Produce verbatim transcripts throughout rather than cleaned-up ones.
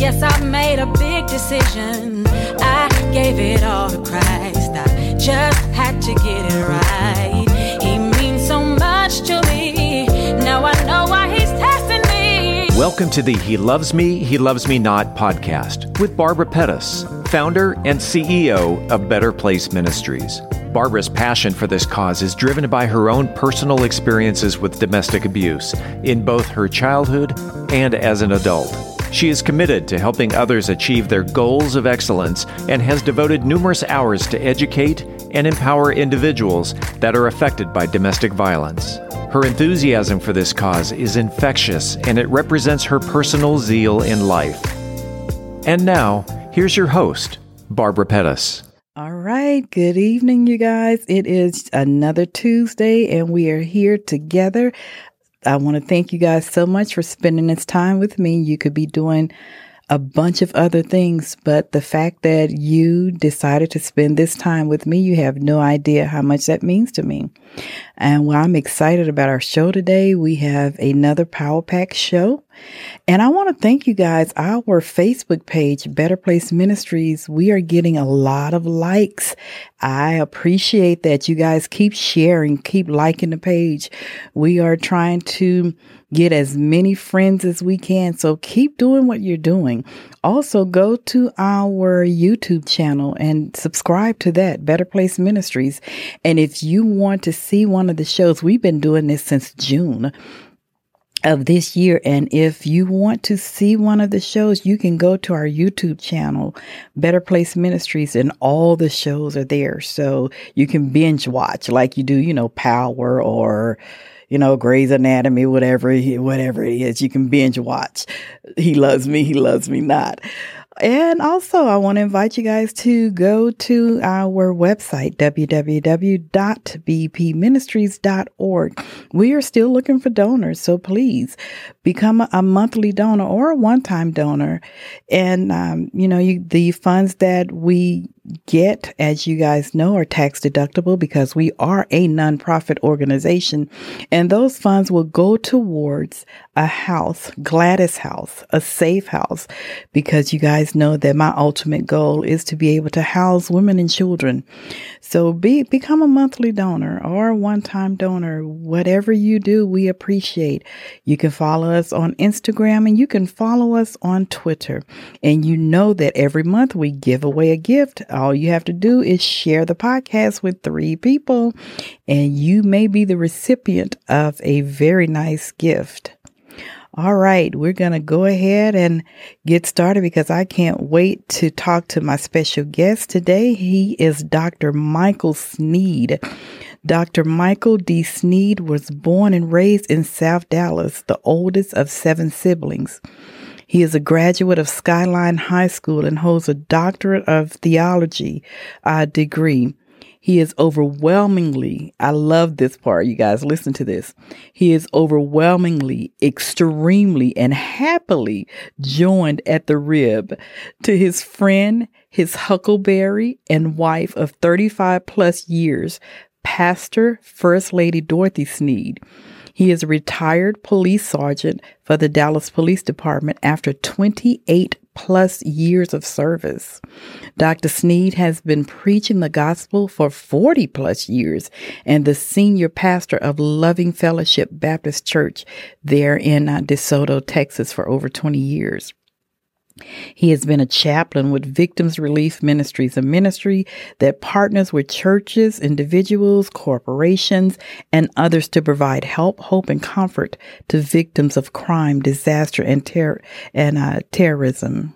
Yes, I made a big decision. I gave it all to Christ. I just had to get it right. He means so much to me. Now I know why he's testing me. Welcome to the He Loves Me, He Loves Me Not podcast with Barbara Pettis, founder and C E O of Better Place Ministries. Barbara's passion for this cause is driven by her own personal experiences with domestic abuse in both her childhood and as an adult. She is committed to helping others achieve their goals of excellence and has devoted numerous hours to educate and empower individuals that are affected by domestic violence. Her enthusiasm for this cause is infectious, and it represents her personal zeal in life. And now, here's your host, Barbara Pettis. All right. Good evening, you guys. It is another Tuesday, and we are here together. I want to thank you guys so much for spending this time with me. You could be doing a bunch of other things, but the fact that you decided to spend this time with me, you have no idea how much that means to me. And well, I'm excited about our show today. We have another Power Pack show. And I want to thank you guys. Our Facebook page, Better Place Ministries, we are getting a lot of likes. I appreciate that. You guys keep sharing, keep liking the page. We are trying to get as many friends as we can. So keep doing what you're doing. Also, go to our YouTube channel and subscribe to that, Better Place Ministries. And if you want to see one of the shows, we've been doing this since June of this year. And if you want to see one of the shows, you can go to our YouTube channel, Better Place Ministries, and all the shows are there. So you can binge watch like you do, you know, Power or, you know, Grey's Anatomy, whatever, whatever it is, you can binge watch. He Loves Me, He Loves Me Not. And also, I want to invite you guys to go to our website, w w w dot b p ministries dot org. We are still looking for donors, so please become a, a monthly donor or a one-time donor. And, um, you know, you, the funds that we get, as you guys know, are tax deductible because we are a nonprofit organization. And those funds will go towards a house, Gladys House, a safe house, because you guys know that my ultimate goal is to be able to house women and children. So be become a monthly donor or a one-time donor. Whatever you do, we appreciate. You can follow us on Instagram and you can follow us on Twitter. And you know that every month we give away a gift. All you have to do is share the podcast with three people, and you may be the recipient of a very nice gift. All right, we're going to go ahead and get started because I can't wait to talk to my special guest today. He is Doctor Michael Sneed. Doctor Michael D. Sneed was born and raised in South Dallas, the oldest of seven siblings. He is a graduate of Skyline High School and holds a doctorate of theology uh, degree. He is overwhelmingly, I love this part, you guys, listen to this. He is overwhelmingly, extremely, and happily joined at the rib to his friend, his huckleberry and wife of thirty-five plus years, Pastor First Lady Dorothy Sneed. He is a retired police sergeant for the Dallas Police Department after twenty-eight plus years of service. Doctor Sneed has been preaching the gospel for forty plus years and the senior pastor of Loving Fellowship Baptist Church there in uh, DeSoto, Texas for over twenty years. He has been a chaplain with Victims Relief Ministries, a ministry that partners with churches, individuals, corporations, and others to provide help, hope, and comfort to victims of crime, disaster, and terror and uh, terrorism.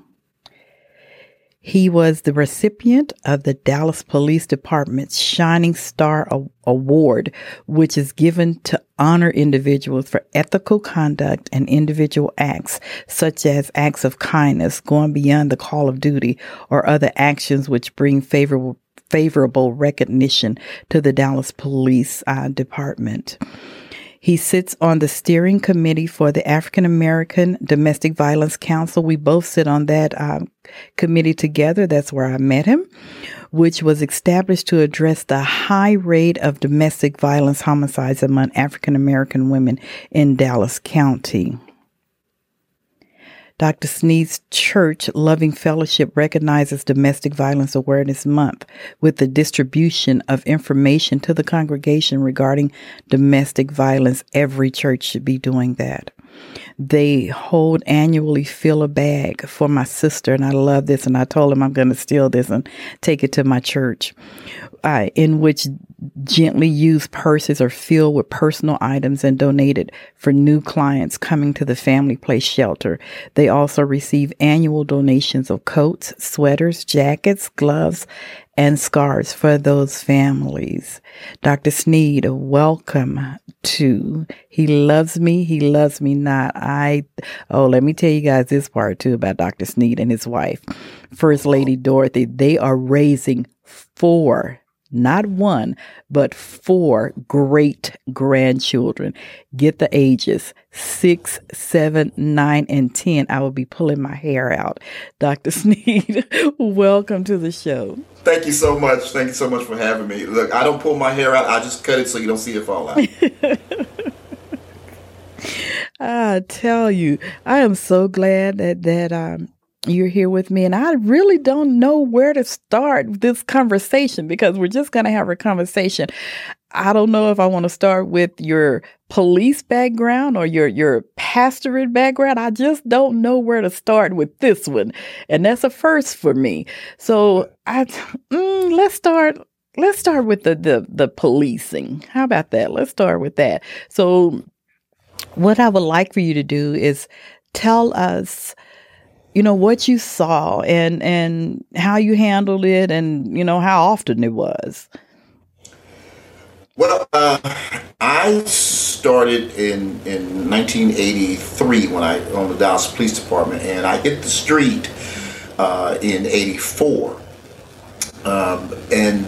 He was the recipient of the Dallas Police Department's Shining Star Award, which is given to honor individuals for ethical conduct and individual acts, such as acts of kindness, going beyond the call of duty, or other actions which bring favorable favorable recognition to the Dallas Police uh, Department. He sits on the steering committee for the African American Domestic Violence Council. We both sit on that um, committee together. That's where I met him, which was established to address the high rate of domestic violence homicides among African American women in Dallas County. Doctor Sneed's church, Loving Fellowship, recognizes Domestic Violence Awareness Month with the distribution of information to the congregation regarding domestic violence. Every church should be doing that. They hold annually Fill a Bag for my sister, and I love this, and I told him I'm going to steal this and take it to my church, uh, in which gently used purses are filled with personal items and donated for new clients coming to the Family Place shelter. They also receive annual donations of coats, sweaters, jackets, gloves, and scarves for those families. Doctor Sneed, welcome to He Loves Me, He Loves Me Not. I, oh, let me tell you guys this part too about Doctor Sneed and his wife, First Lady Dorothy. They are raising four, not one, but four great grandchildren. Get the ages six, seven, nine, and ten. I will be pulling my hair out. Doctor Sneed, welcome to the show. Thank you so much. Thank you so much for having me. Look, I don't pull my hair out. I just cut it so you don't see it fall out. I tell you, I am so glad that, that, um, you're here with me, and I really don't know where to start this conversation because we're just going to have a conversation. I don't know if I want to start with your police background or your, your pastorate background. I just don't know where to start with this one. And that's a first for me. So I, mm, let's start, let's start with the, the, the policing. How about that? Let's start with that. So what I would like for you to do is tell us, you know, what you saw and, and how you handled it and, you know, how often it was. Well, uh, I started in, in nineteen eighty-three when I owned the Dallas Police Department, and I hit the street uh, in eighty-four. Um, and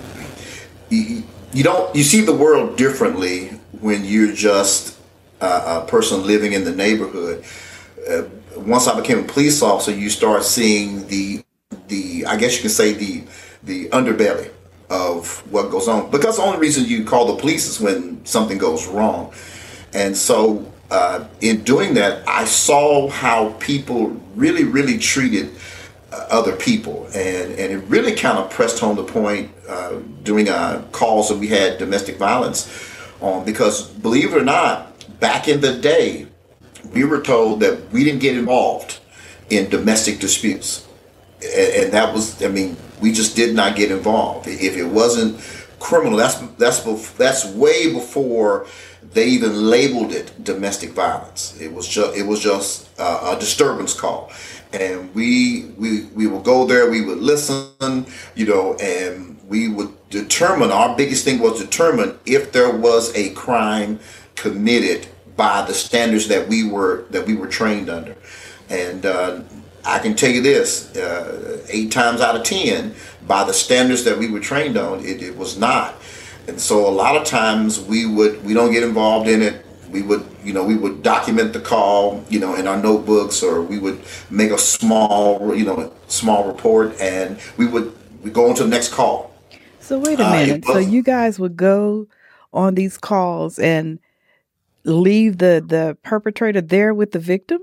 you, you don't, you see the world differently when you're just uh, a person living in the neighborhood. Uh, Once I became a police officer, you start seeing the, the I guess you could say the, the underbelly of what goes on. Because the only reason you call the police is when something goes wrong. And so uh, in doing that, I saw how people really, really treated uh, other people. And, and it really kind of pressed home the point uh, during uh, calls that we had domestic violence on. Because believe it or not, back in the day, we were told that we didn't get involved in domestic disputes. And, and that was, I mean, we just did not get involved. If it wasn't criminal, that's that's that's way before they even labeled it domestic violence. It was just it was just uh, a disturbance call. And we we we would go there, we would listen, you know, and we would determine, our biggest thing was determine if there was a crime committed by the standards that we were that we were trained under. And uh, I can tell you this, uh, eight times out of ten, by the standards that we were trained on, it, it was not. And so a lot of times we would we don't get involved in it. We would, you know, we would document the call, you know, in our notebooks, or we would make a small, you know, small report, and we would we go on to the next call. So wait a minute. Uh, so you guys would go on these calls and leave the, the perpetrator there with the victim?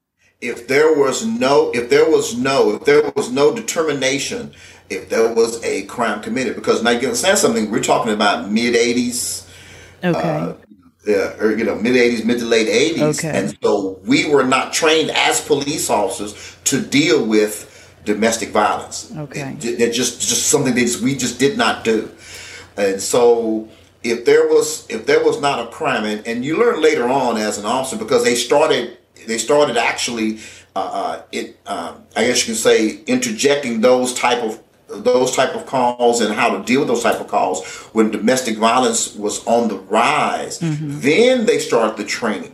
If there was no, if there was no, if there was no determination, if there was a crime committed, because now you understand something, we're talking about mid eighties, okay, uh, yeah, or you know, mid eighties, mid to late eighties, okay. And so we were not trained as police officers to deal with domestic violence. Okay, it, it just just something that we just did not do, and so. If there was if there was not a crime, and, and you learn later on as an officer, because they started they started actually uh, uh, it uh, I guess you can say interjecting those type of those type of calls and how to deal with those type of calls when domestic violence was on the rise. Mm-hmm. Then they started the training.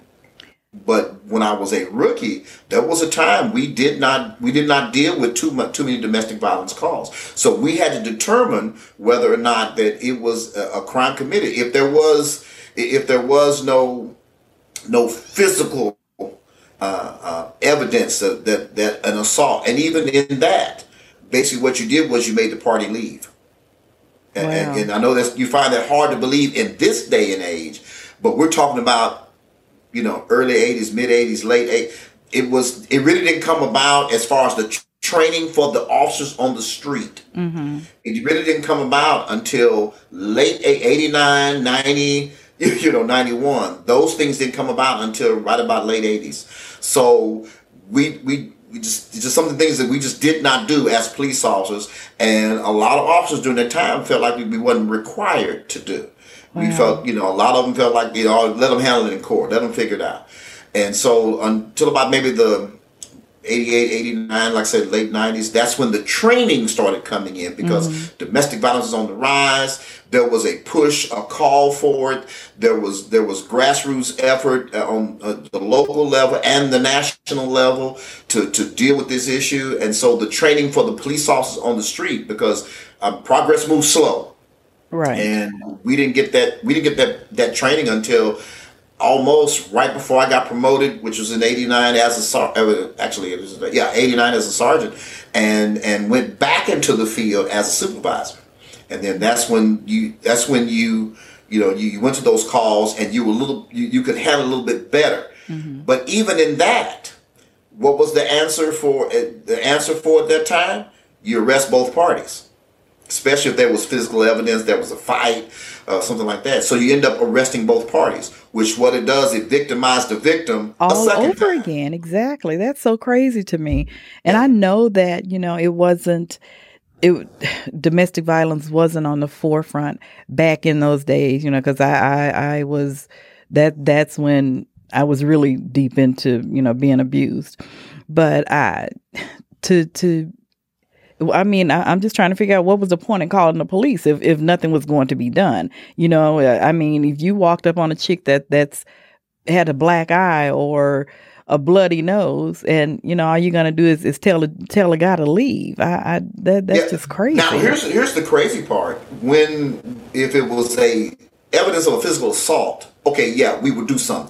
But when I was a rookie, there was a time we did not we did not deal with too much too many domestic violence calls. So we had to determine whether or not that it was a, a crime committed. If there was if there was no no physical uh, uh, evidence of that that an assault, and even in that, basically what you did was you made the party leave. Wow. And, and I know that you find that hard to believe in this day and age, but we're talking about, you know, early eighties, mid eighties, late eighties. it was it really didn't come about as far as the tr- training for the officers on the street. Mm-hmm. It really didn't come about until late eighty-nine, ninety, you know, ninety-one. Those things didn't come about until right about late eighties. So we we we just just some of the things that we just did not do as police officers, and a lot of officers during that time felt like we wasn't required to do. We Wow. felt, you know, a lot of them felt like, you know, let them handle it in court, let them figure it out. And so until about maybe the eighty-eight, eighty-nine, like I said, late nineties, that's when the training started coming in, because mm-hmm. domestic violence is on the rise. There was a push, a call for it. There was there was grassroots effort on uh, the local level and the national level to, to deal with this issue. And so the training for the police officers on the street, because uh, progress moves slow. Right. And we didn't get that we didn't get that, that training until almost right before I got promoted, which was in eighty-nine as a sergeant. Actually, it was yeah, eighty-nine as a sergeant, and and went back into the field as a supervisor. And then that's when you that's when you you know you, you went to those calls and you were a little you, you could handle a little bit better. Mm-hmm. But even in that, what was the answer for the answer for at that time? You arrest both parties. Especially if there was physical evidence, there was a fight, uh, something like that. So you end up arresting both parties, which what it does, it victimized the victim all a second over time. again. Exactly. That's so crazy to me. And I know that, you know, it wasn't, it domestic violence wasn't on the forefront back in those days, you know, because I, I, I was, that that's when I was really deep into, you know, being abused. But I, to, to, I mean, I, I'm just trying to figure out what was the point in calling the police if, if nothing was going to be done. You know, I mean, if you walked up on a chick that that's had a black eye or a bloody nose, and you know, all you're gonna do is, is tell a, tell a guy to leave. I, I that that's yeah. just crazy. Now, here's here's the crazy part. When if it was a evidence of a physical assault, okay, yeah, we would do something.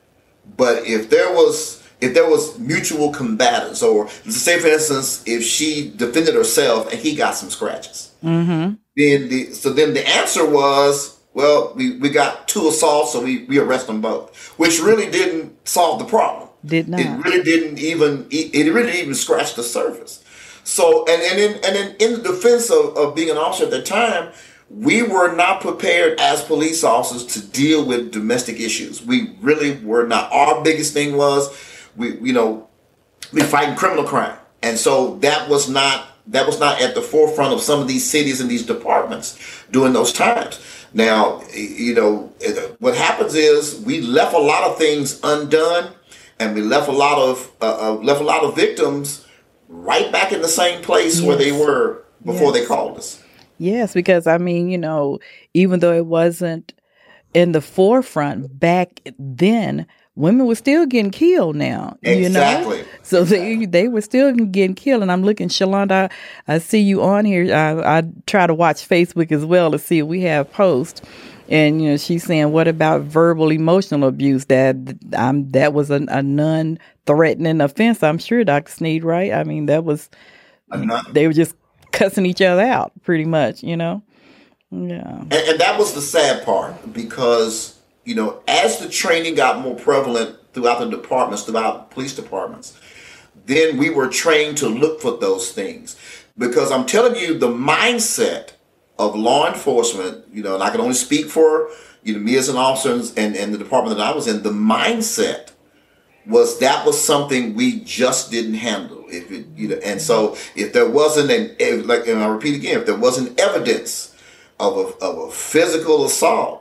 But if there was If there was mutual combatants, or say, for instance, if she defended herself and he got some scratches, mm-hmm. then the so then the answer was, well, we, we got two assaults, so we, we arrest them both, which really didn't solve the problem. Did not. It really didn't even it really didn't even scratch the surface. So and and in and in, in the defense of, of being an officer at the time, we were not prepared as police officers to deal with domestic issues. We really were not. Our biggest thing was, We, you know, we fighting criminal crime, and so that was not that was not at the forefront of some of these cities and these departments during those times. Now, you know, what happens is we left a lot of things undone, and we left a lot of uh, uh, left a lot of victims right back in the same place yes. where they were before yes. they called us. Yes, because I mean, you know, even though it wasn't in the forefront back then, women were still getting killed now, you exactly. know? So exactly. they they were still getting killed. And I'm looking, Shalonda, I, I see you on here. I, I try to watch Facebook as well to see if we have posts. And, you know, she's saying, what about verbal emotional abuse? That um, that was a, a non-threatening offense, I'm sure, Doctor Sneed, right? I mean, that was, not, they were just cussing each other out pretty much, you know? Yeah. And, and that was the sad part, because, you know, as the training got more prevalent throughout the departments, throughout police departments, then we were trained to look for those things. Because I'm telling you, the mindset of law enforcement, you know, and I can only speak for, you know, me as an officer and, and the department that I was in, the mindset was that was something we just didn't handle. If it, you know, and so if there wasn't an, like, and I repeat again, if there wasn't evidence of a, of a physical assault,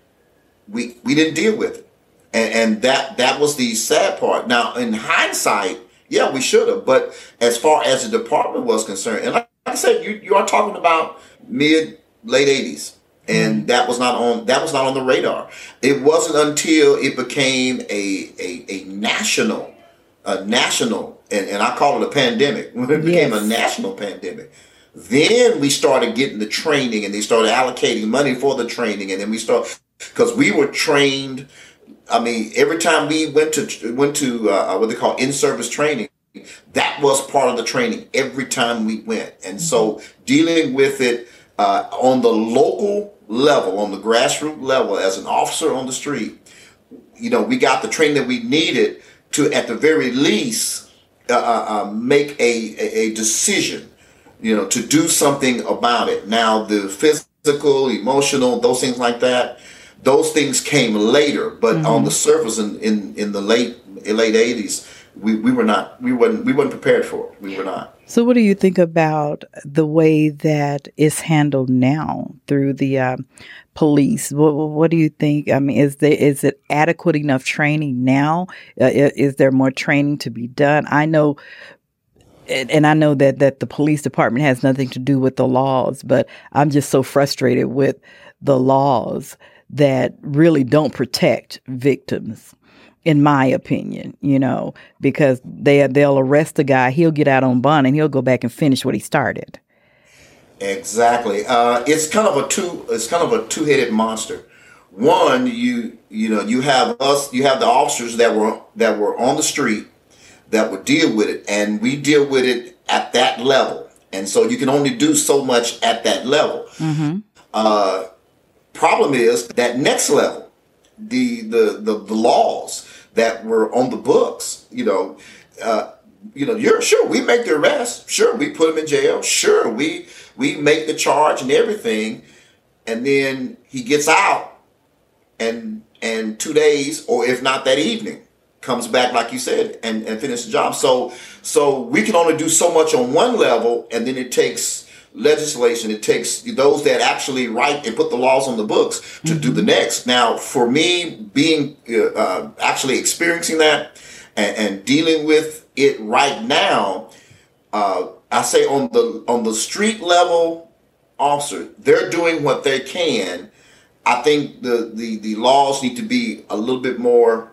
we we didn't deal with it. And, and that that was the sad part. Now, in hindsight, yeah, we should have. But as far as the department was concerned, and like I said, you, you are talking about mid, late eighties. And mm-hmm. that was not on that was not on the radar. It wasn't until it became a a, a national, a national, and, and I call it a pandemic. When it became yes. a national pandemic, then we started getting the training, and they started allocating money for the training, and then we start because we were trained. I mean, every time we went to went to uh, what they call in-service training, that was part of the training every time we went. And so dealing with it uh, on the local level, on the grassroots level, as an officer on the street, you know, we got the training that we needed to at the very least uh, uh, make a, a a decision, you know, to do something about it. Now, the physical, emotional, those things like that, those things came later. But mm-hmm. on the surface, in, in, in the late late eighties, we, we were not we weren't we weren't prepared for it. We were not. So, what do you think about the way that it's handled now through the uh, police? What, what do you think? I mean, is there is it adequate enough training now? Uh, is there more training to be done? I know. And I know that, that the police department has nothing to do with the laws, but I'm just so frustrated with the laws that really don't protect victims, in my opinion, you know, because they, they'll arrest the guy, he'll get out on bond, and he'll go back and finish what he started. Exactly. Uh, it's kind of a two, it's kind of a two-headed monster. One, you, you know, you have us, you have the officers that were, that were on the street that would deal with it, and we deal with it at that level, and so you can only do so much at that level. Mm-hmm. Uh, problem is that next level, the, the the the laws that were on the books. You know, uh, you know, you're sure we make the arrest, sure we put him in jail, sure we we make the charge and everything, and then he gets out, and and two days, or if not that evening, comes back, like you said, and, and finish the job. So so we can only do so much on one level, and then it takes legislation. It takes those that actually write and put the laws on the books to mm-hmm. do the next. Now, for me, being uh, actually experiencing that and, and dealing with it right now, uh, I say on the on the street level, officer, they're doing what they can. I think the the, the laws need to be a little bit more,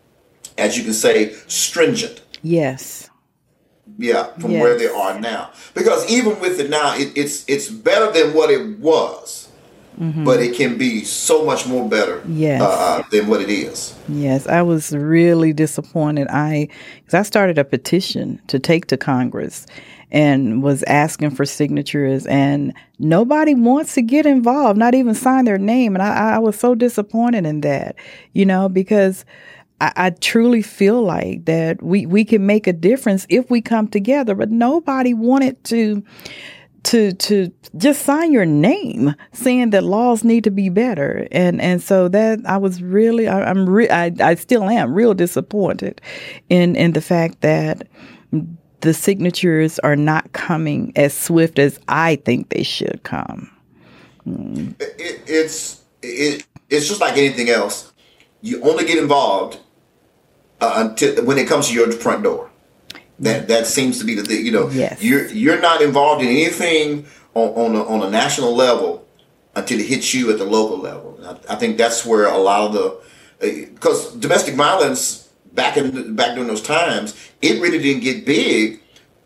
as you can say, stringent. Yes. Yeah, from yes. where they are now. Because even with it now, it, it's it's better than what it was. Mm-hmm. But it can be so much more better yes. uh, than what it is. Yes, I was really disappointed. I, because I started a petition to take to Congress and was asking for signatures, and nobody wants to get involved, not even sign their name. And I, I was so disappointed in that, you know, because I, I truly feel like that we, we can make a difference if we come together, but nobody wanted to to to just sign your name saying that laws need to be better. And and so that I was really, I, I'm re- I, I still am real disappointed in, in the fact that the signatures are not coming as swift as I think they should come. Mm. It, it's it, it's just like anything else. You only get involved uh, until when it comes to your front door. That that seems to be the thing. You know, yes. you're you're not involved in anything on on a, on a national level until it hits you at the local level. I, I think that's where a lot of the because uh, domestic violence back in back during those times, it really didn't get big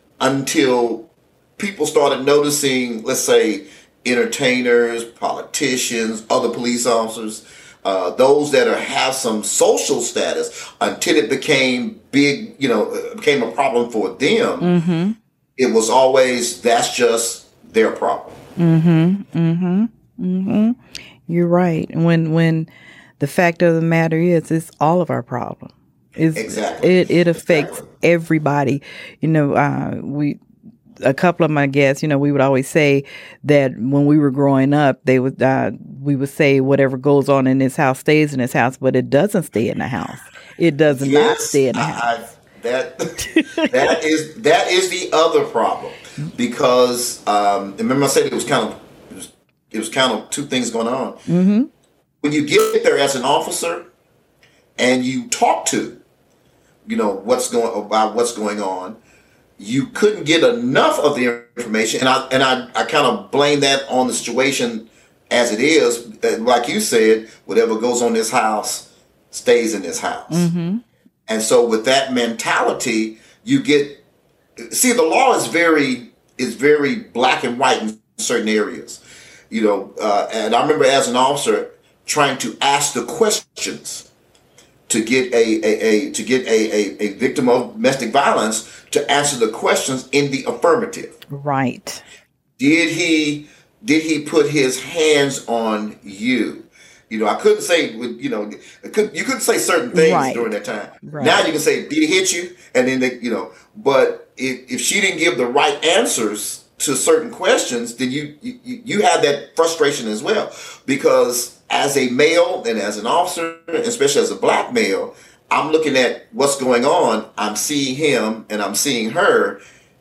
until people started noticing, let's say, entertainers, politicians, other police officers, uh, those that are have some social status, until it became big, you know, became a problem for them. Mm-hmm. It was always, that's just their problem. Mm-hmm. Mm-hmm. Mm-hmm. You're right. When when the fact of the matter is, it's all of our problem. It's, exactly. It it affects exactly. everybody. You know, uh, we. A couple of my guests, you know, we would always say that when we were growing up, they would, uh, we would say whatever goes on in this house stays in this house, but it doesn't stay in the house. It does yes, not stay in the house. I, that that is that is the other problem, because um, remember I said it was kind of it was, it was kind of two things going on. Mm-hmm. When you get there as an officer and you talk to, you know, what's going about what's going on. You couldn't get enough of the information, and I and I, I kind of blame that on the situation as it is. Like you said, whatever goes on in this house stays in this house. Mm-hmm. And so with that mentality, you get see the law is very is very black and white in certain areas, you know. Uh, and I remember as an officer trying to ask the questions to get a, a, a to get a, a, a victim of domestic violence to answer the questions in the affirmative. Right. Did he did he put his hands on you? You know, I couldn't say, you know, I couldn't, you couldn't say certain things Right. during that time. Right. Now you can say, did he hit you? And then they, you know, but if, if she didn't give the right answers to certain questions, then you, you, you have that frustration as well. Because as a male and as an officer, especially as a black male, I'm looking at what's going on. I'm seeing him and I'm seeing her.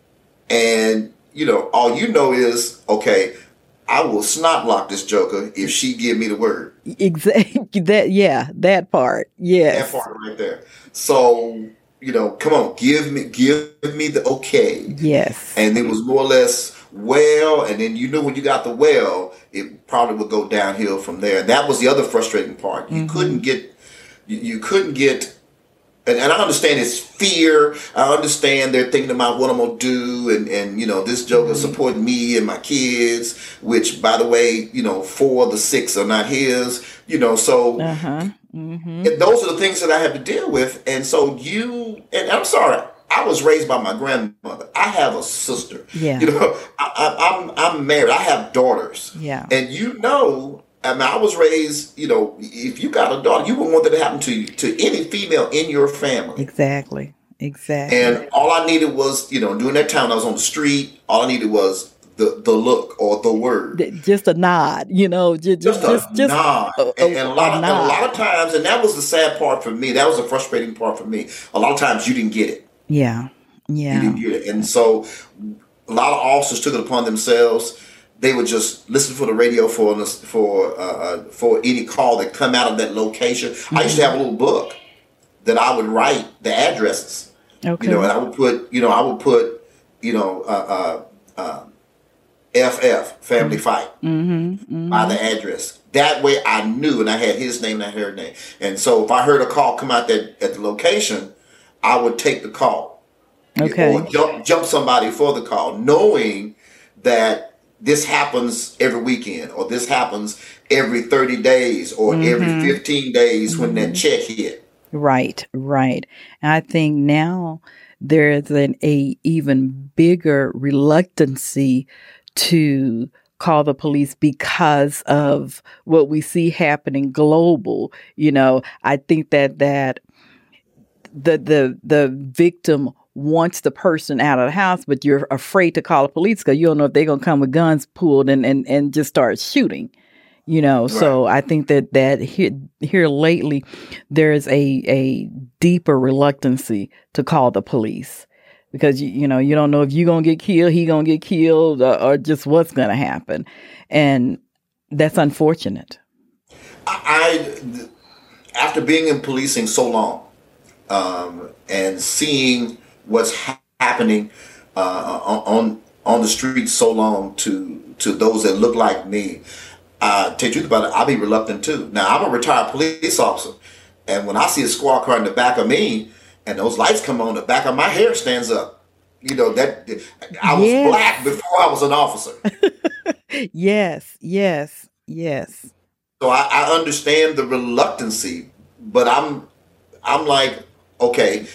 And, you know, all you know is, okay, I will snot lock this joker if she give me the word. Exactly. That, yeah, that part. Yes. That part right there. So, you know, come on, give me, give me the okay. Yes. And it was more or less well, and then you knew when you got the well, it probably would go downhill from there. And that was the other frustrating part. You Mm-hmm. couldn't get, you, you couldn't get. And, and I understand it's fear. I understand they're thinking about what I'm going to do. And, and, you know, this joker supporting me and my kids, which, by the way, you know, four of the six are not his, you know, so Uh-huh. Mm-hmm. and those are the things that I have to deal with. And so you, and I'm sorry, I was raised by my grandmother. I have a sister. Yeah. You know, I, I, I'm, I'm married. I have daughters. Yeah. And you know, I mean, I was raised, you know, if you got a daughter, you wouldn't want that to happen to to any female in your family. Exactly. Exactly. And all I needed was, you know, during that time I was on the street, all I needed was the, the look or the word. Th- just a nod, you know, just Just just a just, just nod. a- and, a- and a lot a of, and a nod. lot of times, and that was the sad part for me, that was the frustrating part for me. A lot of times you didn't get it. Yeah. You Yeah. didn't get it. And so a lot of officers took it upon themselves. They would just listen for the radio for for uh, for any call that come out of that location. Mm-hmm. I used to have a little book that I would write the addresses. Okay. You know, and I would put, you know, I would put, you know, uh, uh, uh, F F, Family Fight, Mm-hmm. Mm-hmm. by the address. That way I knew, and I had his name and I heard her name. And so if I heard a call come out that at the location, I would take the call. Okay. Or jump, jump somebody for the call, knowing that this happens every weekend, or this happens every thirty days, or Mm-hmm. every fifteen days when that check hit. Right, right. And I think now there is an a even bigger reluctancy to call the police because of what we see happening global. You know, I think that that the the the victim wants the person out of the house, but you're afraid to call the police because you don't know if they're going to come with guns pulled and, and, and just start shooting. You know, so I think that that here, here lately, there is a a deeper reluctancy to call the police because, you, you know, you don't know if you're going to get killed, he going to get killed, or, or just what's going to happen. And that's unfortunate. I, I, after being in policing so long, um, and seeing what's ha- happening uh, on on the streets so long to to those that look like me, uh, to tell you the truth about it, I'll be reluctant too. Now, I'm a retired police officer, and when I see a squad car in the back of me, and those lights come on, the back of my hair stands up. You know, that I was Yes. black before I was an officer. Yes, yes, yes. So I, I understand the reluctancy, but I'm I'm like, okay,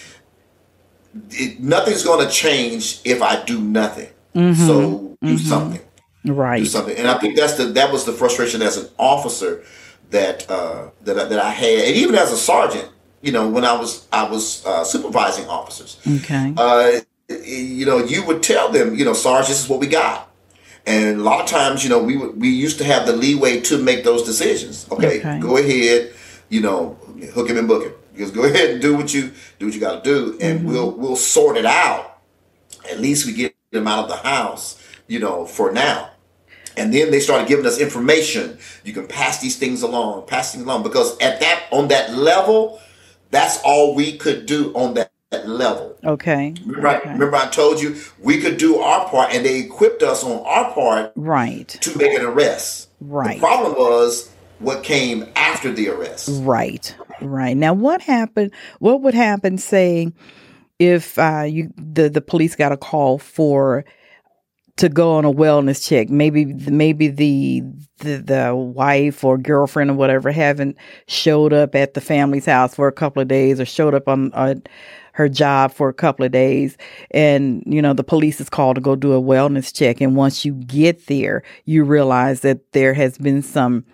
it, nothing's going to change if I do nothing. Mm-hmm. So do something. Do Right. something. And I think that's the that was the frustration as an officer that uh, that I, that I had, and even as a sergeant. You know, when I was I was uh, supervising officers. Okay. Uh, you know, you would tell them, you know, Sarge, this is what we got. And a lot of times, you know, we would, we used to have the leeway to make those decisions. Okay, Okay. go ahead, you know, hook him and book him. Just go ahead and do what you do what you got to do, and Mm-hmm. we'll we'll sort it out. At least we get them out of the house, you know, for now. And then they started giving us information. You can pass these things along, pass things along, because at that on that level, that's all we could do on that, that level. Okay. Remember, I, Okay. remember I told you we could do our part, and they equipped us on our part Right. to make an arrest. Right. The problem was what came after the arrest. Right, right. Now, what happened? What would happen, say, if uh, you the the police got a call for to go on a wellness check? Maybe maybe the the, the wife or girlfriend or whatever haven't showed up at the family's house for a couple of days, or showed up on uh, her job for a couple of days, and you know the police is called to go do a wellness check. And once you get there, you realize that there has been some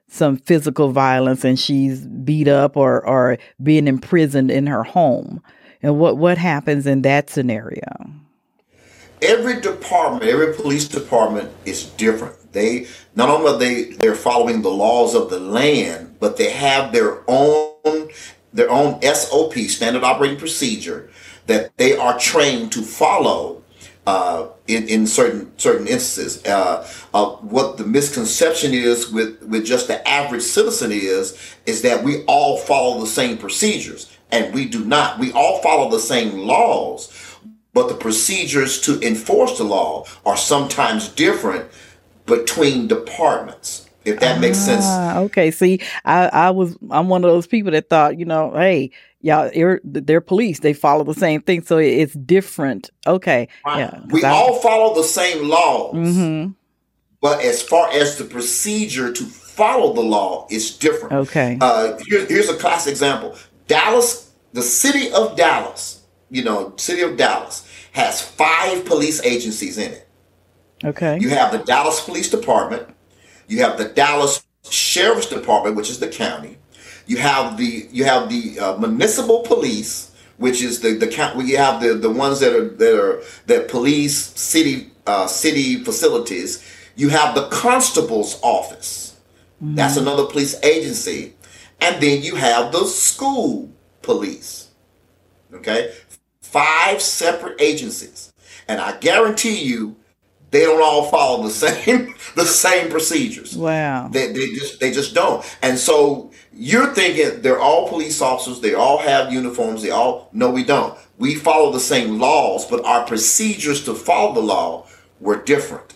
some physical violence and she's beat up or, or being imprisoned in her home. And what, what happens in that scenario? Every department, every police department is different. They not only are they they're following the laws of the land, but they have their own their own S O P, standard operating procedure, that they are trained to follow uh, in in certain certain instances. Uh, uh, what the misconception is with with just the average citizen is is that we all follow the same procedures, and we do not. We all follow the same laws, but the procedures to enforce the law are sometimes different between departments, if that makes sense. Ah, okay. See, I, I was, I'm one of those people that thought, you know, hey, y'all, they're, they're police. They follow the same thing. So it's different. Okay. Right. Yeah. We I, all follow the same laws, mm-hmm. but as far as the procedure to follow the law is different. Okay. Uh, here, here's a classic example. Dallas, the city of Dallas, you know, city of Dallas has five police agencies in it. Okay. You have the Dallas Police Department. You have the Dallas Sheriff's Department, which is the county. You have the you have the uh, municipal police, which is the the count. You have the, the ones that are that are that police city uh, city facilities. You have the constable's office. Mm-hmm. That's another police agency, and then you have the school police. Okay, five separate agencies, and I guarantee you, they don't all follow the same the same procedures. Wow. They, they just they just don't. And so you're thinking they're all police officers, they all have uniforms, they all no, we don't. We follow the same laws, but our procedures to follow the law were different.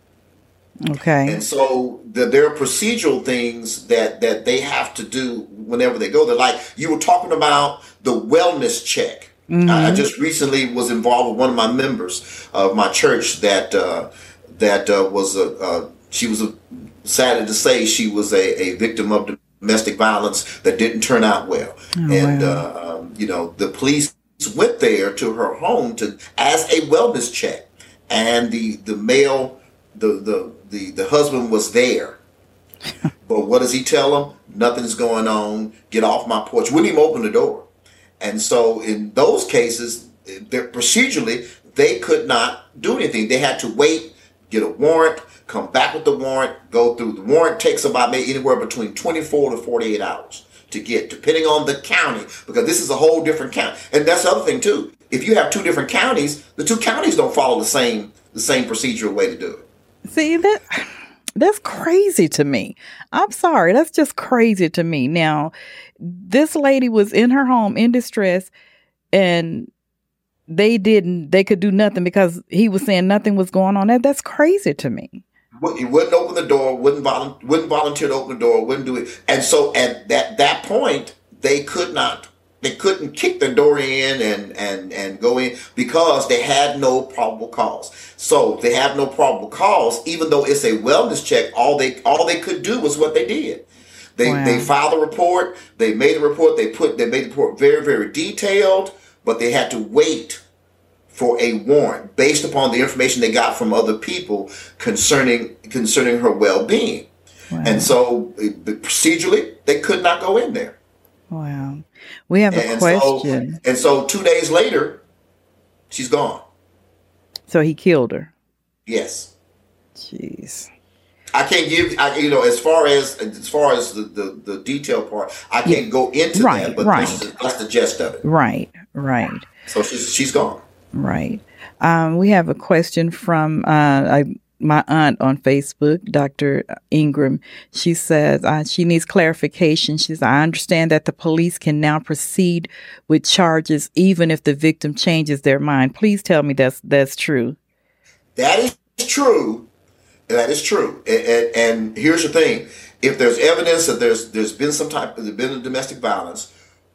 Okay. And so the, there are procedural things that, that they have to do whenever they go. They're like you were talking about the wellness check. Mm-hmm. I just recently was involved with one of my members of my church that uh, that uh, was a uh, she was a, sad to say she was a, a victim of domestic violence that didn't turn out well, oh, and wow. uh, um, you know the police went there to her home to as a wellness check, and the the male the the the, the husband was there, but what does he tell him? Nothing's going on. Get off my porch. Wouldn't even open the door. And so in those cases, procedurally, they could not do anything. They had to wait, get a warrant, come back with the warrant, go through. The warrant takes about maybe anywhere between twenty-four to forty-eight hours to get, depending on the county, because this is a whole different county. And that's the other thing, too. If you have two different counties, the two counties don't follow the same the same procedural way to do it. See, that that's crazy to me. I'm sorry. That's just crazy to me. Now, this lady was in her home in distress, and they didn't, they could do nothing because he was saying nothing was going on. That That's crazy to me. He wouldn't open the door, wouldn't, volu- wouldn't volunteer to open the door, wouldn't do it. And so at that, that point, they could not, they couldn't kick the door in and, and, and go in because they had no probable cause. So they have no probable cause, even though it's a wellness check, all they, all they could do was what they did. They wow. they filed a report. They made a report. They put they made the report very very detailed, but they had to wait for a warrant based upon the information they got from other people concerning concerning her well-being. Wow. And so procedurally, they could not go in there. Wow. We have a and question. So, and so two days later, she's gone. So he killed her. Yes. Jeez. I can't give, I, you know, as far as as far as the, the, the detail part, I can't yeah. go into right, that, but right. that's, the, that's the gist of it. Right, right. So she's she's gone. Right. Um, we have a question from uh, I, my aunt on Facebook, Doctor Ingram. She says uh, she needs clarification. She says, I understand that the police can now proceed with charges even if the victim changes their mind. Please tell me that's that's true. That is true. That is true. And, and, and here's the thing. If there's evidence that there's there's been some type of there's been a domestic violence,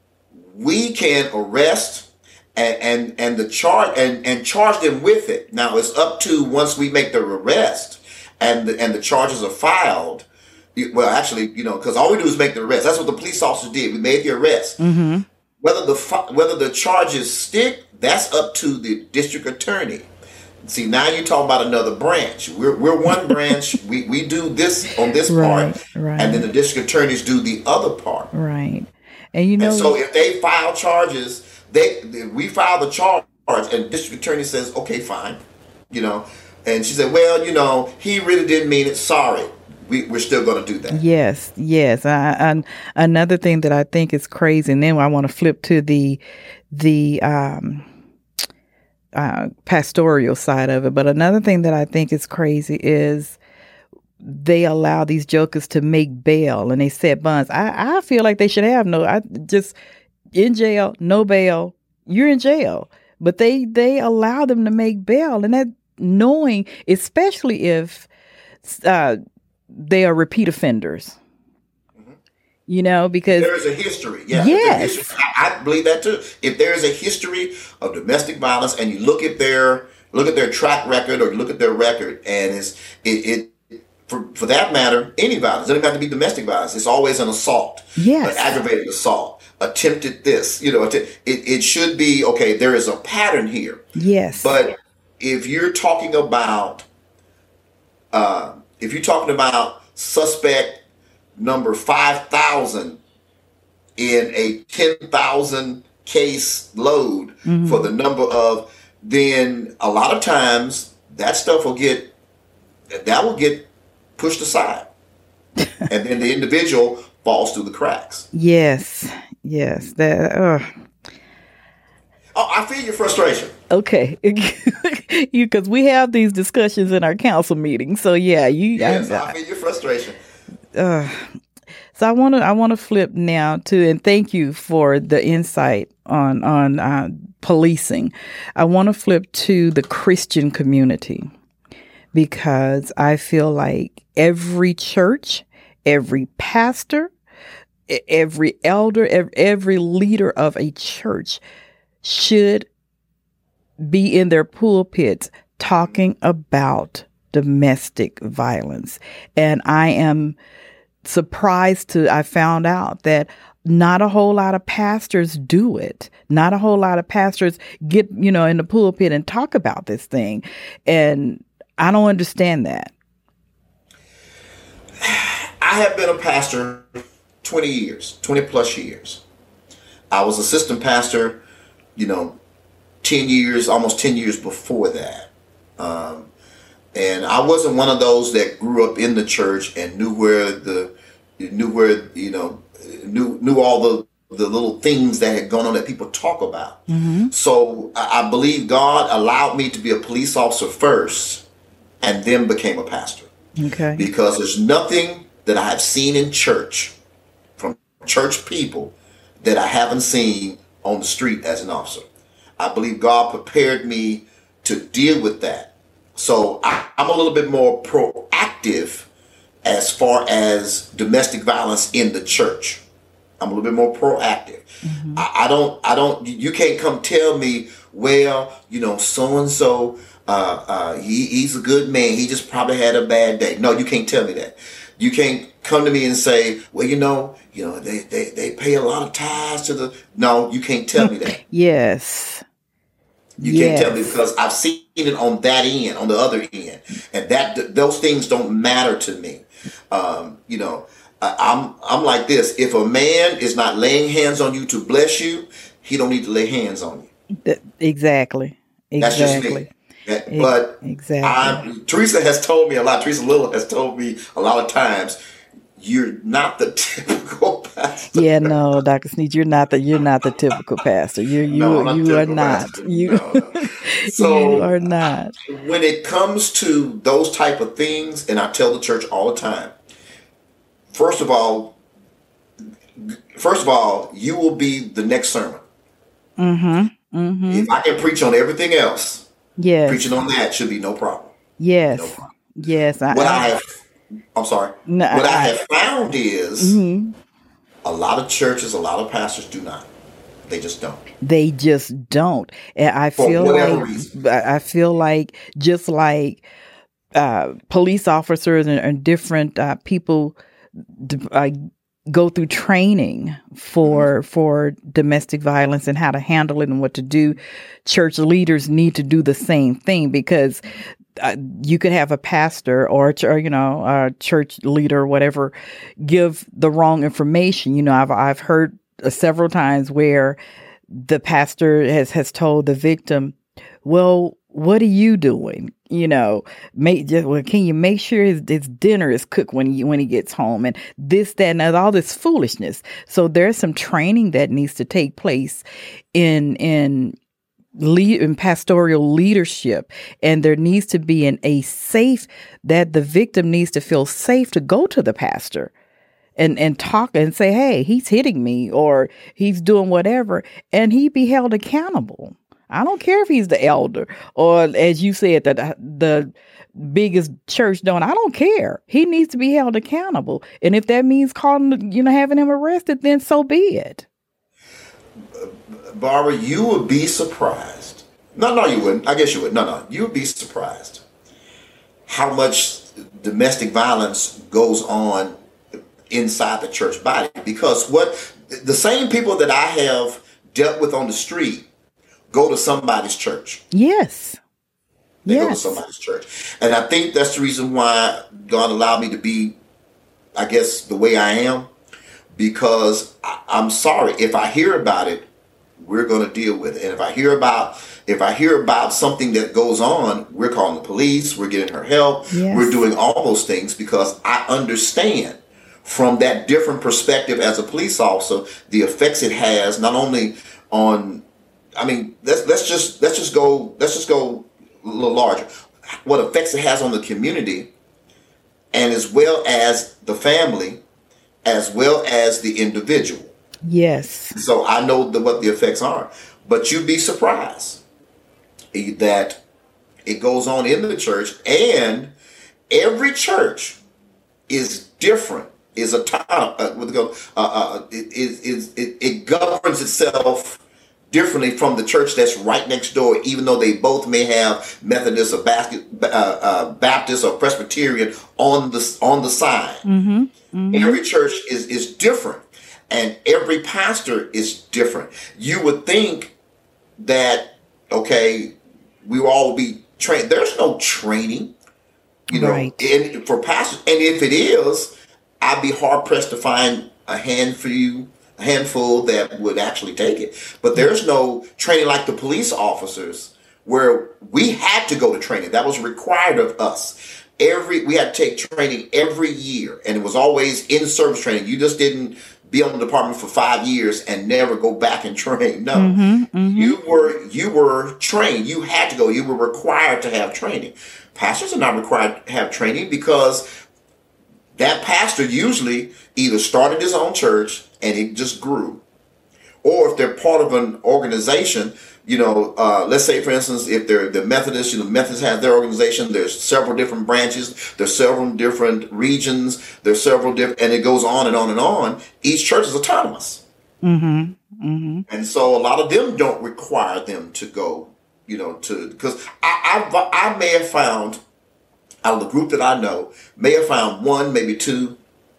we can arrest and and, and the charge and, and charge them with it. Now it's up to once we make the arrest and the, and the charges are filed. Well, actually, you know, because all we do is make the arrest. That's what the police officer did. We made the arrest. Mm-hmm. Whether the whether the charges stick, that's up to the district attorney. See, now you talk about another branch. We're we're one branch. We we do this on this Right, part, right. and then the district attorneys do the other part. Right. And you know, And so if they file charges, they we file the charge, and district attorney says, okay, fine, you know. And she said, well, you know, he really didn't mean it. Sorry, we we're still going to do that. yes, yes. I, I, another thing that I think is crazy, and then I want to flip to the the um, uh, pastoral side of it. But another thing that I think is crazy is they allow these jokers to make bail and they set bonds. I, I feel like they should have no, I just in jail, no bail. You're in jail, but they they allow them to make bail, and that knowing, especially if uh, they are repeat offenders. You know, because There is a history. Yeah. Yes. There's a history. I, I believe that too. If there is a history of domestic violence and you look at their look at their track record or you look at their record, and it's it, it for for that matter, any violence, it doesn't have to be domestic violence. It's always an assault. Yes. An aggravated assault. Attempted this. You know, it, it should be okay, there is a pattern here. yes, But if you're talking about uh, if you're talking about suspect number five thousand in a ten thousand case load for the number of, then a lot of times that stuff will get, that will get pushed aside. And then the individual falls through the cracks. yes, yes. That uh, Oh, I feel your frustration. okay, you because we have these discussions in our council meetings. So yeah, you. Yes, I, I feel your frustration. uh, so I want to I want to flip now to, and thank you for the insight on on uh, policing. I want to flip to the Christian community, because I feel like every church, every pastor, e- every elder, ev- every leader of a church should be in their pulpits talking about domestic violence. And I am surprised to, I found out that not a whole lot of pastors do it. Not a whole lot of pastors get, you know, in the pulpit and talk about this thing. And I don't understand that. I have been a pastor twenty years, twenty plus years. I was assistant pastor, you know, ten years, almost ten years before that. Um, and I wasn't one of those that grew up in the church and knew where the, knew where, you know, knew, knew all the, the little things that had gone on that people talk about. Mm-hmm. So I, I believe God allowed me to be a police officer first and then became a pastor. Okay. Because there's nothing that I have seen in church from church people that I haven't seen on the street as an officer. I believe God prepared me to deal with that. So I, I'm a little bit more proactive as far as domestic violence in the church. I'm a little bit more proactive. Mm-hmm. I, I don't, I don't, you can't come tell me, well, you know, so-and-so, uh, uh, he, he's a good man. He just probably had a bad day. No, you can't tell me that. You can't come to me and say, well, you know, you know, they, they, they pay a lot of tithes to the, no, you can't tell me that. Yes. You yes. can't tell me, because I've seen it on that end, on the other end. And that, th- those things don't matter to me. Um, you know, I, I'm, I'm like this. If a man is not laying hands on you to bless you, he don't need to lay hands on you. Th- exactly. Exactly. That's just me. That, but exactly. I'm, Teresa has told me a lot. Teresa Little has told me a lot of times, you're not the typical pastor. Yeah, no, Doctor Sneed, you're not the you're not the typical pastor. You you no, you are not. Pastor. You, no, no. So, you are not. When it comes to those type of things, and I tell the church all the time, first of all, first of all, you will be the next sermon. Mm-hmm. Mm-hmm. If I can preach on everything else, yes. preaching on that should be no problem. Yes. No problem. Yes. I, what I, I have, I'm sorry. No, what I, I have found is mm-hmm. a lot of churches, a lot of pastors do not. They just don't. They just don't. And I For feel whatever like reason. I feel like just like uh, police officers and, and different uh, people uh, go through training for for domestic violence and how to handle it and what to do. Church leaders need to do the same thing, because uh, you could have a pastor or, or you know a church leader or whatever give the wrong information. You know, I've I've heard uh, several times where the pastor has has told the victim, well, what are you doing? You know, make just, well, can you make sure his, his dinner is cooked when he, when he gets home, and this, that, and all this foolishness. So there's some training that needs to take place in, in, lead, in pastoral leadership. And there needs to be an, a safe, that the victim needs to feel safe to go to the pastor and, and talk and say, hey, he's hitting me or he's doing whatever, and he be held accountable. I don't care if he's the elder or, as you said, the, the biggest church donor. I don't care. He needs to be held accountable. And if that means calling, you know, having him arrested, then so be it. Barbara, you would be surprised. No, no, you wouldn't. I guess you would. No, no, you would be surprised how much domestic violence goes on inside the church body. Because what the same people that I have dealt with on the street go to somebody's church. Yes. They yes. go to somebody's church. And I think that's the reason why God allowed me to be, I guess, the way I am. Because I, I'm sorry, if I hear about it, we're going to deal with it. And if I hear about if I hear about something that goes on, we're calling the police, we're getting her help, yes. we're doing all those things, because I understand from that different perspective as a police officer the effects it has not only on, I mean, let's let's just let's just go let's just go a little larger. What effects it has on the community, and as well as the family, as well as the individual. Yes. So I know the, what the effects are, but you'd be surprised that it goes on in the church, and every church is different. Is a uh, what they go uh, uh, it, it, it, it governs itself differently from the church that's right next door, even though they both may have Methodist or basket, uh, uh, Baptist or Presbyterian on the on the side. Mm-hmm. Mm-hmm. Every church is is different, and every pastor is different. You would think that, okay, we will all be trained. There's no training, you know, right. in, for pastors, and if it is, I'd be hard pressed to find a handful. A handful that would actually take it. But there's no training like the police officers, where we had to go to training. That was required of us. Every we had to take training every year, and it was always in service training. You just didn't be on the department for five years and never go back and train. No, mm-hmm, mm-hmm. you were you were trained. You had to go. You were required to have training. Pastors are not required to have training, because that pastor usually either started his own church and it just grew, or if they're part of an organization, you know, uh, let's say, for instance, if they're the Methodists, you know, Methodists have their organization. There's several different branches. There's several different regions. There's several different, and it goes on and on and on. Each church is autonomous. Mm-hmm. Mm-hmm. And so a lot of them don't require them to go, you know, to, because I, I, I may have found, out of the group that I know, may have found one, maybe two,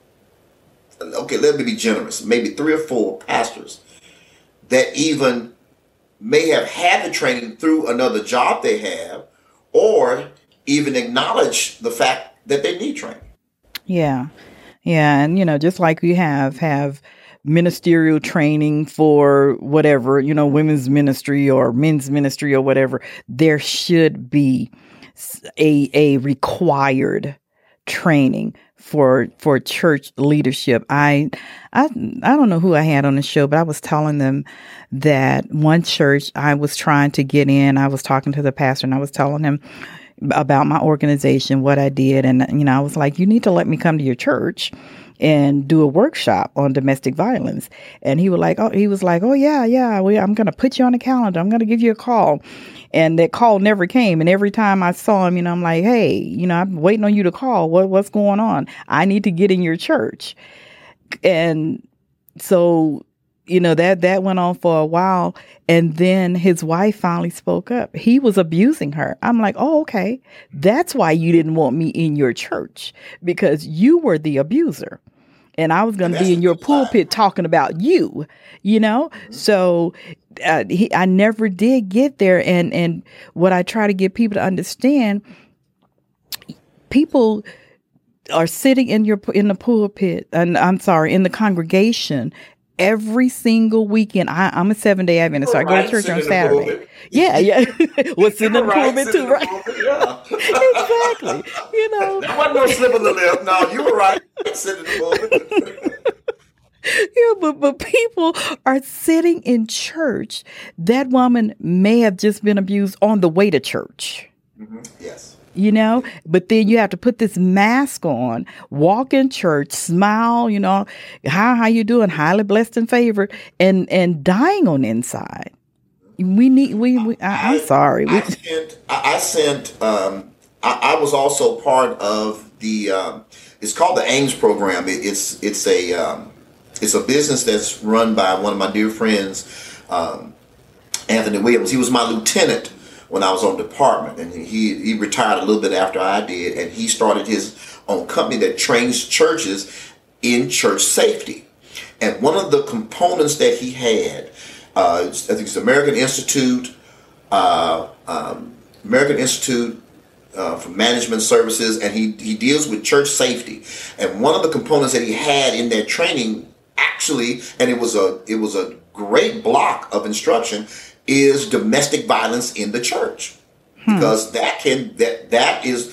okay, let me be generous, maybe three or four pastors that even may have had the training through another job they have, or even acknowledge the fact that they need training. Yeah. Yeah. And, you know, just like we have, have ministerial training for whatever, you know, women's ministry or men's ministry or whatever, there should be a, a required training for for church leadership. I I I don't know who I had on the show, but I was telling them that one church I was trying to get in, I was talking to the pastor and I was telling him about my organization, what I did. And, you know, I was like, you need to let me come to your church and do a workshop on domestic violence. And he was like, oh, he was like, oh, yeah, yeah, we, I'm going to put you on the calendar. I'm going to give you a call. And that call never came. And every time I saw him, you know, I'm like, hey, you know, I'm waiting on you to call. What, what's going on? I need to get in your church. And so, you know, that, that went on for a while. And then his wife finally spoke up. He was abusing her. I'm like, oh, okay. That's why you didn't want me in your church, because you were the abuser. and I was going to be in your pulpit talking about you, you know? Mm-hmm. So uh, he, I never did get there. And, and what I try to get people to understand, people are sitting in your, in the pulpit, and I'm sorry, in the congregation every single weekend. I, I'm a seven day Adventist, so I go right, to church on Saturday. Yeah, yeah. What's sitting in the pulpit too, right? Yeah. Exactly. You know, there wasn't no slip of the lip. No, you were right. Sitting in the pulpit. Yeah, but but people are sitting in church. That woman may have just been abused on the way to church. Mm-hmm. Yes. You know, but then you have to put this mask on, walk in church, smile, you know, how how you doing? Highly blessed and favored, and and dying on the inside. We need we. we I, I'm sorry. I, I sent. I, I sent. Um, I, I was also part of the. Um, it's called the AIMS program. It, it's it's a um, it's a business that's run by one of my dear friends, um, Anthony Williams. He was my lieutenant when I was on department, and he he retired a little bit after I did, and he started his own company that trains churches in church safety. And one of the components that he had, uh, I think it's American Institute, uh, um, American Institute uh, for Management Services, and he he deals with church safety. And one of the components that he had in that training, actually, and it was a it was a great block of instruction, is domestic violence in the church, hmm. because that can that that is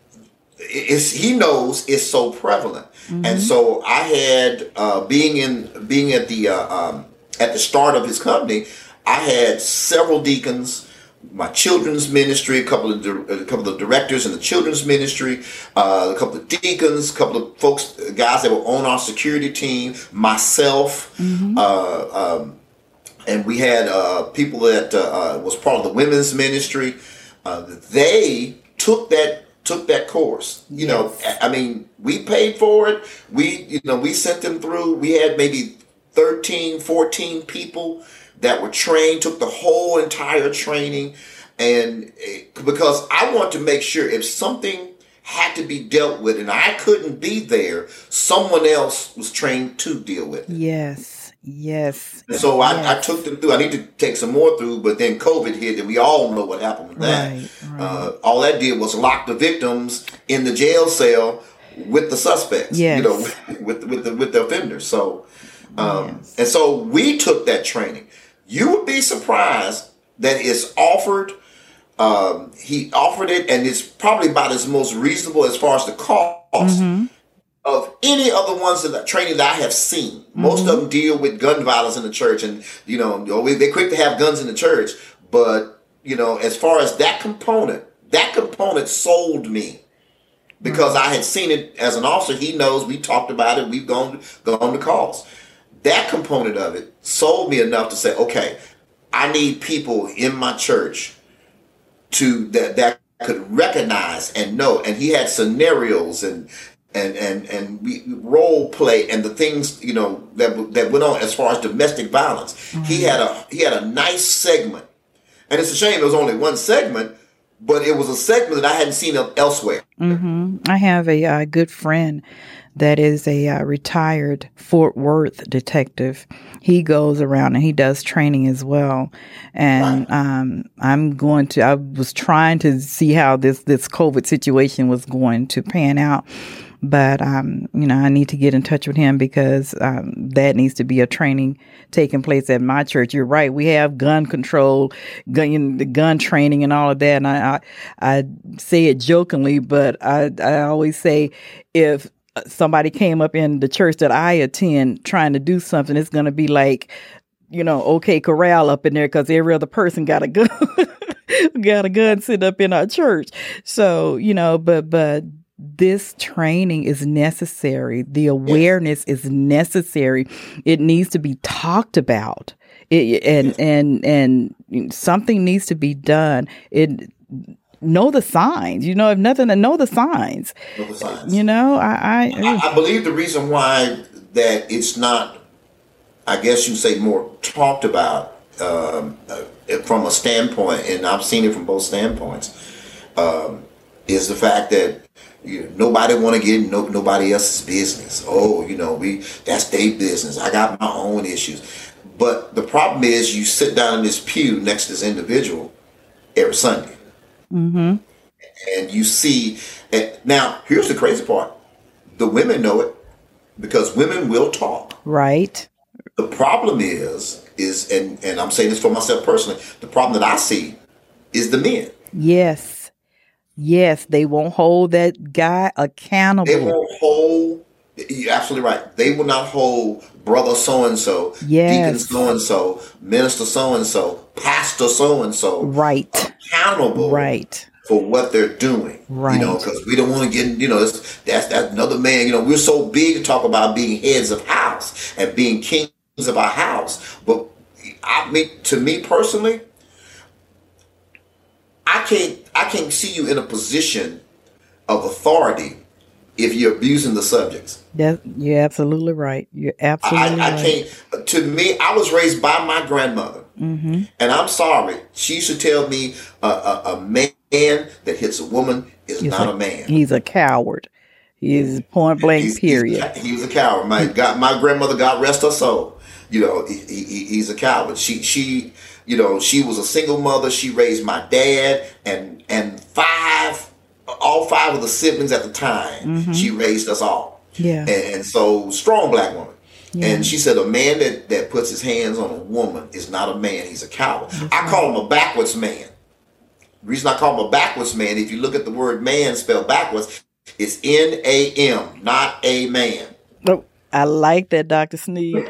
is he knows is so prevalent. Mm-hmm. And so I had uh, being in being at the uh, um, at the start of his company, I had several deacons, my children's ministry, a couple of di- a couple of directors in the children's ministry, uh, a couple of deacons, a couple of folks, guys that were on our security team, myself. Mm-hmm. Uh, um, And we had uh, people that uh, uh, was part of the women's ministry. Uh, they took that took that course. You yes. know, I mean, we paid for it. We, you know, we sent them through. We had maybe thirteen, fourteen people that were trained, took the whole entire training. And because I want to make sure if something had to be dealt with and I couldn't be there, someone else was trained to deal with it. Yes. Yes. And so I, yes. I took them through. I need to take some more through, but then COVID hit, and we all know what happened with that. Right, right. Uh, all that did was lock the victims in the jail cell with the suspects. Yes. You know, with with the with the offenders. So, um, yes. and so we took that training. You would be surprised that it's offered. Um, he offered it, and it's probably about as most reasonable as far as the cost. Mm-hmm. Of any other ones that the training that I have seen. Mm-hmm. Most of them deal with gun violence in the church, and you know they're quick to have guns in the church. But you know, as far as that component, that component sold me because mm-hmm. I had seen it as an officer. He knows we talked about it. We've gone gone to calls. That component of it sold me enough to say, okay, I need people in my church to that that could recognize and know. And he had scenarios and. And and and we role play and the things you know that that went on as far as domestic violence. Mm-hmm. He had a he had a nice segment, and it's a shame it was only one segment, but it was a segment that I hadn't seen elsewhere. Mm-hmm. I have a uh, good friend that is a uh, retired Fort Worth detective. He goes around and he does training as well. And right. um, I'm going to. I was trying to see how this this COVID situation was going to pan out. But, um, you know, I need to get in touch with him because um, that needs to be a training taking place at my church. You're right. We have gun control, gun, the gun training and all of that. And I, I, I say it jokingly, but I, I always say if somebody came up in the church that I attend trying to do something, it's going to be like, you know, OK Corral up in there because every other person got a gun, got a gun sitting up in our church. So, you know, but but. This training is necessary. The awareness is necessary. It needs to be talked about. It, and and and something needs to be done. It know the signs. You know, if nothing to know the signs. Know the signs. You know, I I, I I believe the reason why that it's not, I guess you say, more talked about um, uh, from a standpoint, and I've seen it from both standpoints, um, is the fact that You know, nobody want to get in no, nobody else's business. Oh, you know, we that's their business. I got my own issues. But the problem is, you sit down in this pew next to this individual every Sunday, Mm-hmm. and you see. And now, here's the crazy part: the women know it because women will talk. Right. The problem is, is and and I'm saying this for myself personally. The problem that I see is the men. Yes. Yes, they won't hold that guy accountable. They won't hold. You're absolutely right. They will not hold brother so and so, Yes. deacon so and so, minister so and so, pastor so and so, Right. accountable Right. for what they're doing. Right. You know, because we don't want to get. You know, it's, that's that's another man. You know, we're so big to talk about being heads of house and being kings of our house, but I mean, to me personally, I can't I can't see you in a position of authority if you're abusing the subjects. That, you're absolutely right. You're I, absolutely I right. can't. To me, I was raised by my grandmother, Mm-hmm. and I'm sorry. She used to tell me uh, a, a man that hits a woman is He's not a, a man. he's a coward. He's point blank, He's, period. He's, he was a coward. My God, my grandmother, God rest her soul. You know, he, he, he's a coward. She she. You know, she was a single mother. She raised my dad and and five, all five of the siblings at the time. Mm-hmm. She raised us all. Yeah. And, and so, strong black woman. Yeah. And she said, a man that, that puts his hands on a woman is not a man. He's a coward. I call him a backwards man. The reason I call him a backwards man, if you look at the word man spelled backwards, it's N A M, not a man. Oh, I like that, Doctor Sneed.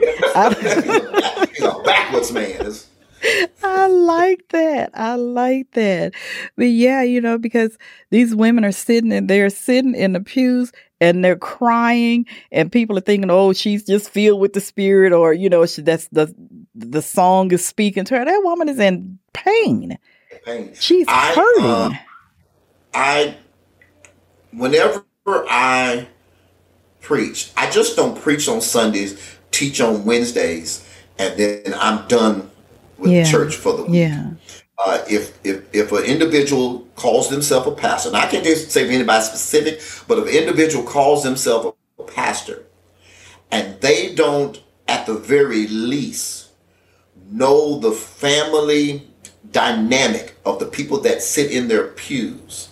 I, He's a backwards man. It's, I like that. I like that. But yeah, you know, because these women are sitting and they're sitting in the pews and they're crying, and people are thinking, "Oh, she's just filled with the Spirit," or you know, she, that's the the song is speaking to her. That woman is in pain. pain. She's I, hurting. uh, I, whenever I preach, I just don't preach on Sundays, teach on Wednesdays, and then I'm done with Yeah. church for the week. Yeah. Uh, if if if an individual calls themselves a pastor, and I can't just say for anybody specific, but if an individual calls themselves a pastor, and they don't, at the very least, know the family dynamic of the people that sit in their pews,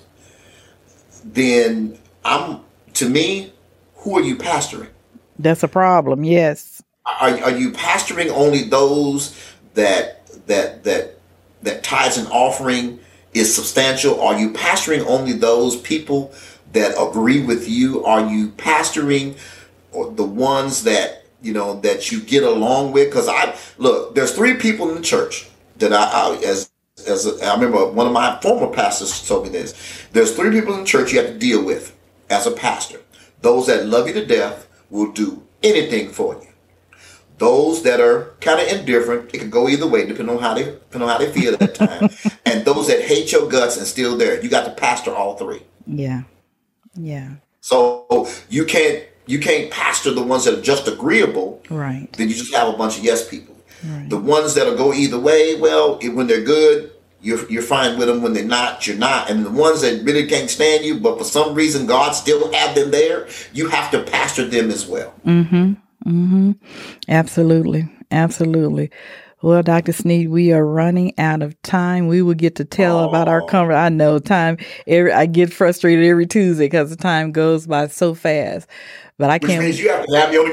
then I'm to me, who are you pastoring? That's a problem. Yes. Are are you pastoring only those that that that that tithes and offering is substantial? Are you pastoring only those people that agree with you? Are you pastoring or the ones that you know that you get along with? Because I look, there's three people in the church that I, I as as a, I remember one of my former pastors told me this. There's three people in the church you have to deal with as a pastor. Those that love you to death will do anything for you. Those that are kind of indifferent, it could go either way, depending on how they depending on how they feel at that time. And those that hate your guts and still there. You got to pastor all three. Yeah. Yeah. So you can't you can't pastor the ones that are just agreeable. Right. Then you just have a bunch of yes people. Right. The ones that'll go either way, well, it, when they're good, you're you're fine with them. When they're not, you're not. And the ones that really can't stand you, but for some reason God still have them there, you have to pastor them as well. Mm-hmm. Mm-hmm. Absolutely. Absolutely. Well, Doctor Sneed, we are running out of time. We will get to tell Oh. about our conference. I know time. Every, I get frustrated every Tuesday because the time goes by so fast. But I Which can't. means you have to have me on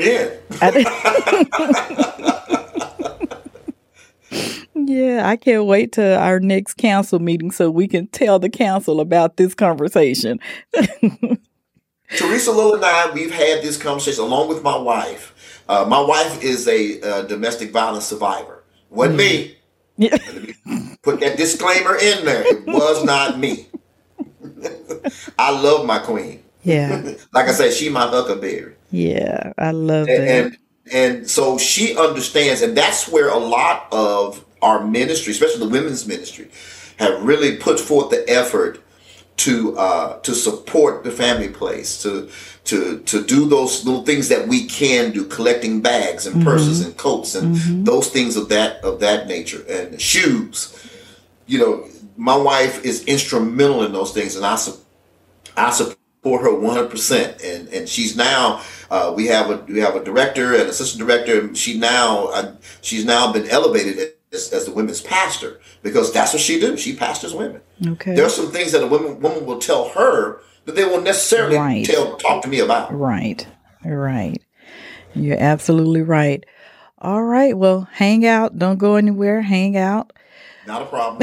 again. Yeah, I can't wait to our next council meeting so we can tell the council about this conversation. Teresa Lil and I, we've had this conversation along with my wife. Uh, my wife is a uh, domestic violence survivor. Wasn't me. Yeah. Put that disclaimer in there. It was not me. I love my queen. Yeah. Like I said, she my huckleberry. Yeah. I love And, that. and and so she understands, and that's where a lot of our ministry, especially the women's ministry, have really put forth the effort to uh, to support the family place, to to to do those little things that we can do, collecting bags and purses and coats and those things of that of that nature, and shoes. You know, my wife is instrumental in those things, and I su- I support for her one hundred percent. And and she's now, uh, we have a we have a director and assistant director. She now, uh, she's now been elevated as, as the women's pastor, because that's what she do. She pastors women. Okay. There are some things that a woman woman will tell her that they won't necessarily right. tell talk to me about. Right. Right. You're absolutely right. All right. Well, hang out. Don't go anywhere. Hang out. Not a problem.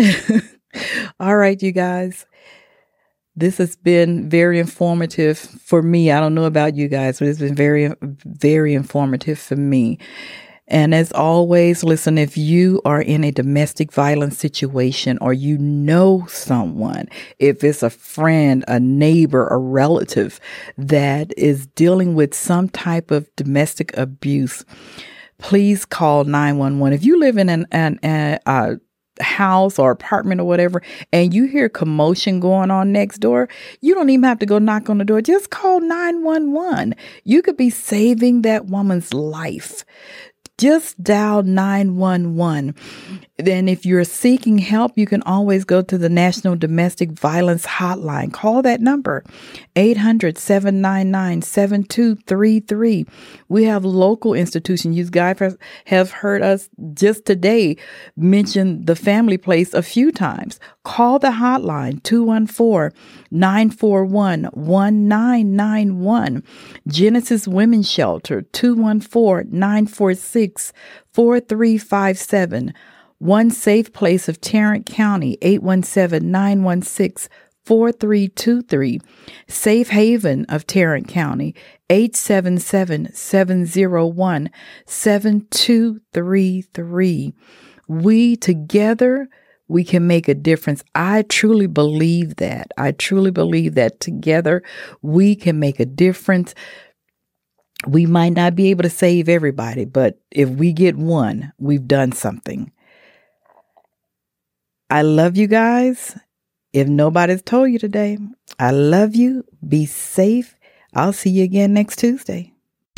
All right, you guys. This has been very informative for me. I don't know about you guys, but it's been very, very informative for me. And as always, listen, if you are in a domestic violence situation or you know someone, if it's a friend, a neighbor, a relative that is dealing with some type of domestic abuse, please call nine one one. If you live in an, an, an uh, house or apartment or whatever, and you hear commotion going on next door, you don't even have to go knock on the door. Just call nine one one. You could be saving that woman's life. Just dial nine one one. Then if you're seeking help, you can always go to the National Domestic Violence Hotline. Call that number, eight hundred, seven nine nine, seven two three three. We have local institutions. You guys have heard us just today mention the Family Place a few times. Call the hotline, two one four, nine four one, one nine nine one. Genesis Women's Shelter, two one four, nine four six, four three five seven. One Safe Place of Tarrant County, eight one seven, nine one six, four three two three. Safe Haven of Tarrant County, eight seven seven, seven zero one, seven two three three. We together, we can make a difference. I truly believe that. I truly believe that together we can make a difference. We might not be able to save everybody, but if we get one, we've done something. I love you guys. If nobody's told you today, I love you. Be safe. I'll see you again next Tuesday.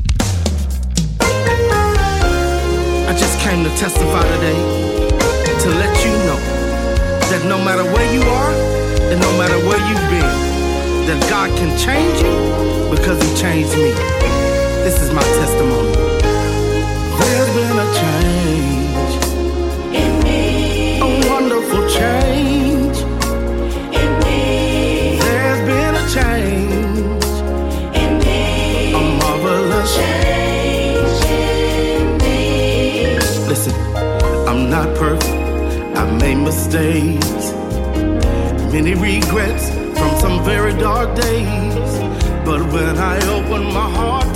I just came to testify today to let you know that no matter where you are and no matter where you've been, that God can change you because He changed me. This is my testimony. There's been a change in me, a wonderful change in me. There's been a change in me, a marvelous change in me. Listen, I'm not perfect. I made mistakes, many regrets from some very dark days. But when I open my heart